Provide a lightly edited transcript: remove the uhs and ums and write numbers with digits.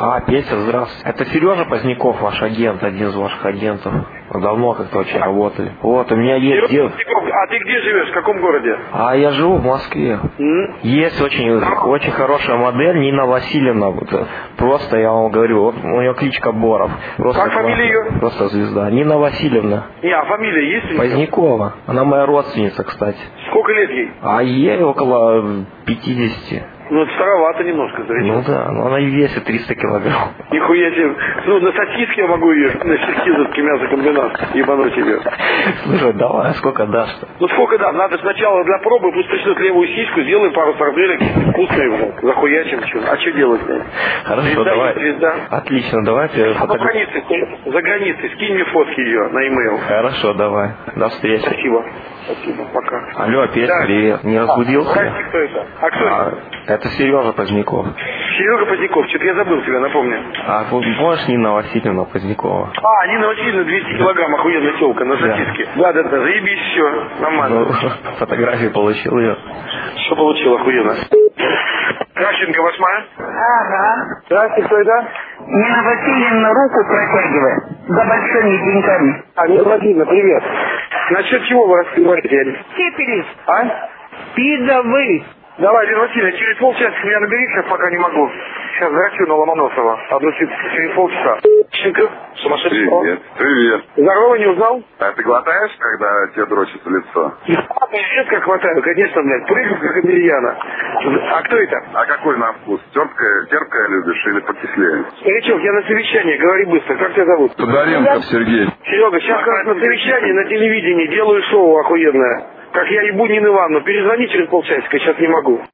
Петя, здравствуйте. Это Сережа Поздняков, ваш агент, один из ваших агентов. Давно как-то очень работали. Вот, у меня есть дело. А ты где живешь? В каком городе? Я живу в Москве. Есть очень хорошая модель, Нина Васильевна. Просто, я вам говорю, вот у нее кличка Боров. Просто как фамилия ее? Просто звезда. Нина Васильевна. А фамилия есть у нее? Позднякова. Она моя родственница, кстати. Сколько лет ей? Ей около 50. Ну, это старовато немножко, зритель. Ну да, но она и весит 300 килограмм. Нихуя себе. На сосиски я могу ее, на сельхизовский мясокомбинат, ебануть ее. Слушай, давай, сколько дашь-то? Сколько дам? Надо сначала для пробы, пусть пришлют левую сиську, сделаем пару сарделек, вкусные, захуячим. А что делать? Хорошо, звезда, давай. Звезда. Отлично, давайте. За границей, скинь мне фотки ее на e-mail. Хорошо, давай. До встречи. Спасибо, пока. Алло, Петя, да. Привет. Не разбудился? Здрасте, кто это? Кто это? Это Сережа Поздняков. Серега Поздняков, что-то я забыл тебя, напомню. Помнишь Нина Васильевна Позднякова? Нина Васильевна, 200 килограмм, охуенная телка на сосиске. Да, заебись, все, нормально. Фотографии получил ее. Что получил, охуенно? Кращенко, 8. Ага. Здравствуйте, кто это? Нина Васильевна руку протягивает за большими деньгами. Нина Васильевна, привет. Насчет чего вы разговариваете? Сифилис. Пидовы. Давай, Нина Васильевна, через полчаса меня набери, сейчас пока не могу. Сейчас драчу на Ломоносова. Через полчаса. Кращенко, сумасшедший. Привет. Здорово, не узнал? А ты глотаешь, когда тебе дрочит в лицо? Нет, как хватаю, конечно, блядь, прыгаю как обезьяна. А кто это? А какой на вкус? Терпкое любишь или покислее? Старичок, я на совещании, говори быстро, как тебя зовут? Тодоренков Сергей. Серега, сейчас как на совещании, на телевидении, делаю шоу охуенное. Как я ебу Нину Ивановну, перезвони через полчасика, сейчас не могу.